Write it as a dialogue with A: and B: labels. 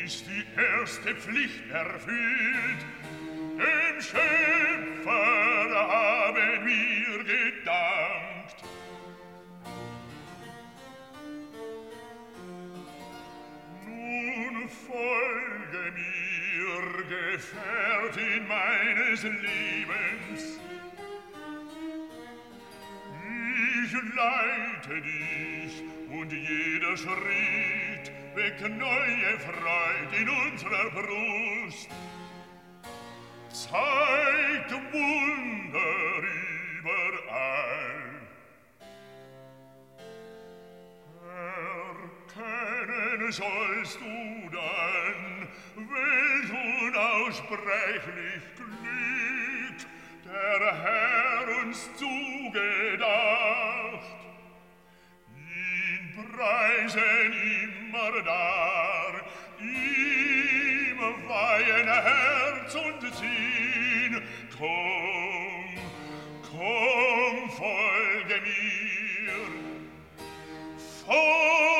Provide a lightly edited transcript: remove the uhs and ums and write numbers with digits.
A: ist die erste Pflicht erfüllt. Dem Schöpfer haben wir gedankt. Nun folge mir, Gefährtin meines Lebens. Ich leite dich, und jeder Schritt weckt neue Freude in unserer Brust. Zeigt Wunder überall. Erkennen sollst du dann welch unaussprechlich Glück der Herr uns zugedacht. Ihn preisen immer dar, ihm weihen Herz und Sinn. Komm, komm, folge mir, folge